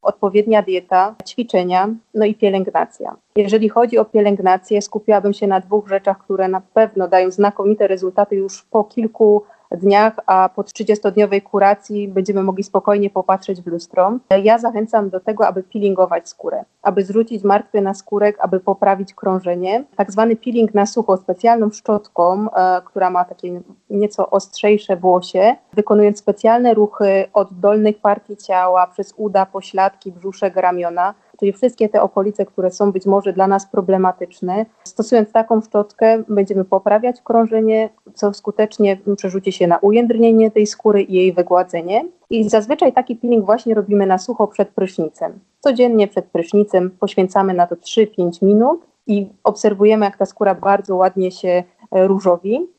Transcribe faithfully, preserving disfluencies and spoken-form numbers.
odpowiednia dieta, ćwiczenia, no i pielęgnacja. Jeżeli chodzi o pielęgnację, skupiłabym się na dwóch rzeczach, które na pewno dają znakomite rezultaty już po kilku dniach, a po trzydziestodniowej kuracji będziemy mogli spokojnie popatrzeć w lustro. Ja zachęcam do tego, aby peelingować skórę, aby zwrócić martwy naskórek, aby poprawić krążenie. Tak zwany peeling na sucho specjalną szczotką, e, która ma takie nieco ostrzejsze włosie, wykonując specjalne ruchy od dolnych partii ciała, przez uda, pośladki, brzuszek, ramiona, czyli wszystkie te okolice, które są być może dla nas problematyczne. Stosując taką szczotkę będziemy poprawiać krążenie, co skutecznie przerzuci się na ujędrnienie tej skóry i jej wygładzenie. I zazwyczaj taki peeling właśnie robimy na sucho przed prysznicem. Codziennie przed prysznicem poświęcamy na to trzy do pięciu minut i obserwujemy, jak ta skóra bardzo ładnie się różowi.